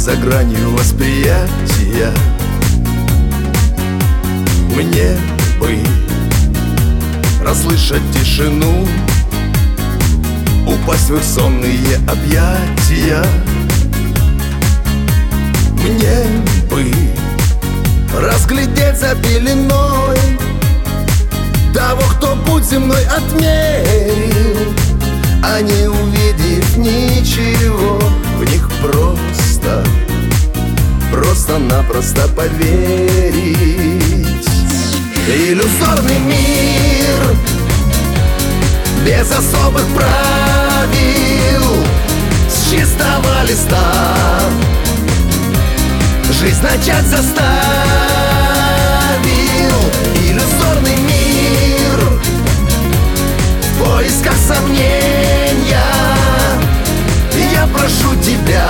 за гранью восприятия. Мне бы расслышать тишину, упасть в их сонные объятия. Мне бы разглядеть за пеленой того, кто путь земной отмерил, а не увидев ничего в них, просто-напросто поверить. Иллюзорный мир без особых правил, с чистого листа жизнь начать заставил. Иллюзорный мир в поисках сомнения. Я прошу тебя,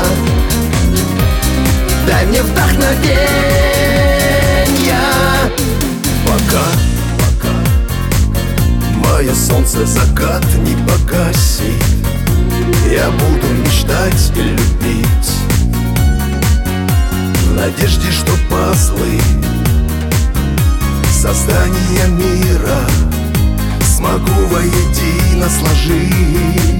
дай мне вдохновения. Пока мое солнце закат не погасит, я буду мечтать и любить, в надежде, что пазлы создания мира смогу воедино сложить.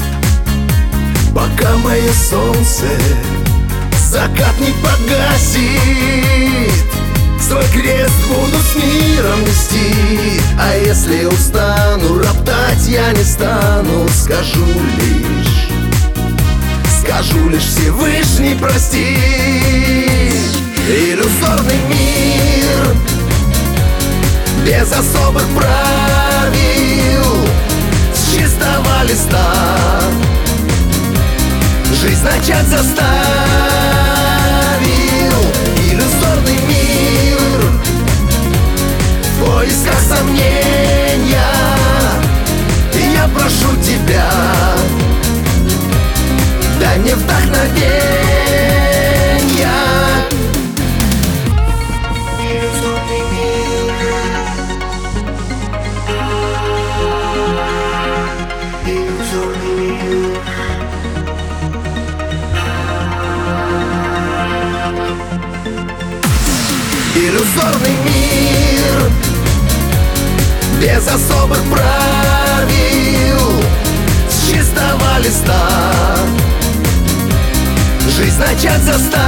Пока мое солнце закат не погасит, свой крест буду с миром нести. А если устану роптать, я не стану, скажу лишь Всевышний прости. Иллюзорный мир без особых правил, с чистого листа жизнь начать заставил. Иллюзорный мир в поисках сомнения. Я прошу тебя, дай мне вдохновения. Иллюзорный мир без особых правил, с чистого листа жизнь начать заставил.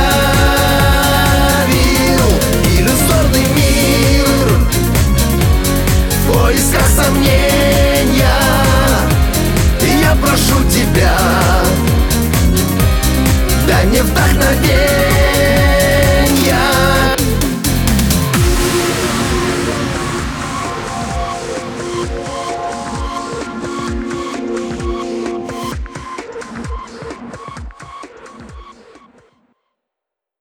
Иллюзорный мир в поисках сомнения. Я прошу тебя, дай мне вдохновения.